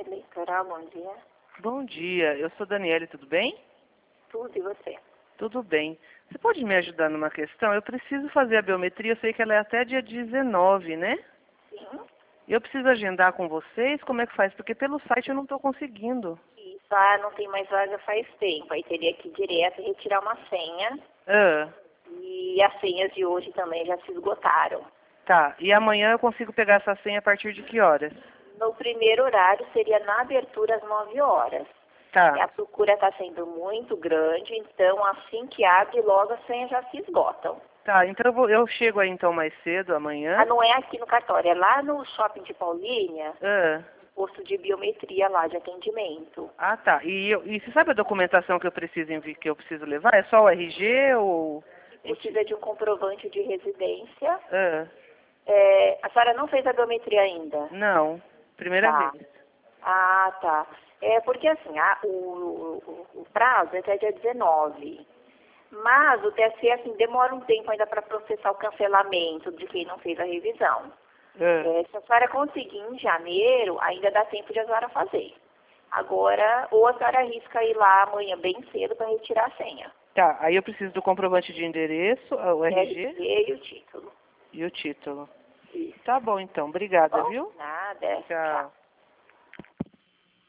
Eleitoral, bom dia. Bom dia, eu sou Daniele, tudo bem? Tudo, e você? Tudo bem. Você pode me ajudar numa questão? Eu preciso fazer a biometria, eu sei que ela é até dia 19, né? Sim. Eu preciso agendar com vocês, como é que faz? Porque pelo site eu não estou conseguindo. Isso, não tem mais vaga faz tempo. Aí teria que ir direto e retirar uma senha. Ah, E as senhas de hoje também já se esgotaram. tá. E amanhã eu consigo pegar essa senha a partir de que horas? No primeiro horário seria na abertura às 9 horas. Tá, A procura está sendo muito grande, então assim que abre, logo as senhas já se esgotam. tá. Então eu chego aí então mais cedo amanhã. Não é aqui no cartório, é lá no shopping de Paulínia, Ah, posto de biometria lá de atendimento. ah, tá. E você sabe a documentação que eu preciso que eu preciso levar? É só o RG ou... Precisa de um comprovante de residência. Ah, A senhora não fez a biometria ainda? não. Primeira Tá. vez. Tá. Porque assim, o prazo é até dia 19. Mas o TSE, assim, demora um tempo ainda para processar o cancelamento de quem não fez a revisão. Ah. Se a senhora conseguir em janeiro, ainda dá tempo de a senhora fazer. Agora, ou a senhora arrisca ir lá amanhã bem cedo para retirar a senha. Tá, aí eu preciso do comprovante de endereço, o RG E o título. e o título. Isso. Tá bom então, obrigada, Bom, viu? nada. Tchau. Tchau.